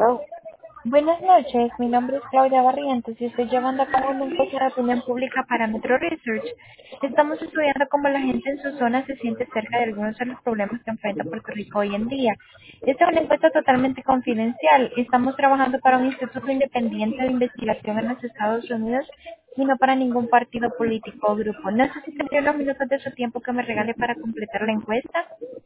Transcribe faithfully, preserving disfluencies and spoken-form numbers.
Hello. Buenas noches, mi nombre es Claudia Barrientos y estoy llevando a cabo una encuesta de opinión pública para Metro Research. Estamos estudiando cómo la gente en su zona se siente cerca de algunos de los problemas que enfrenta Puerto Rico hoy en día. Esta es una encuesta totalmente confidencial. Estamos trabajando para un instituto independiente de investigación en los Estados Unidos y no para ningún partido político o grupo. No sé si tendría unos minutos de su tiempo que me regale para completar la encuesta.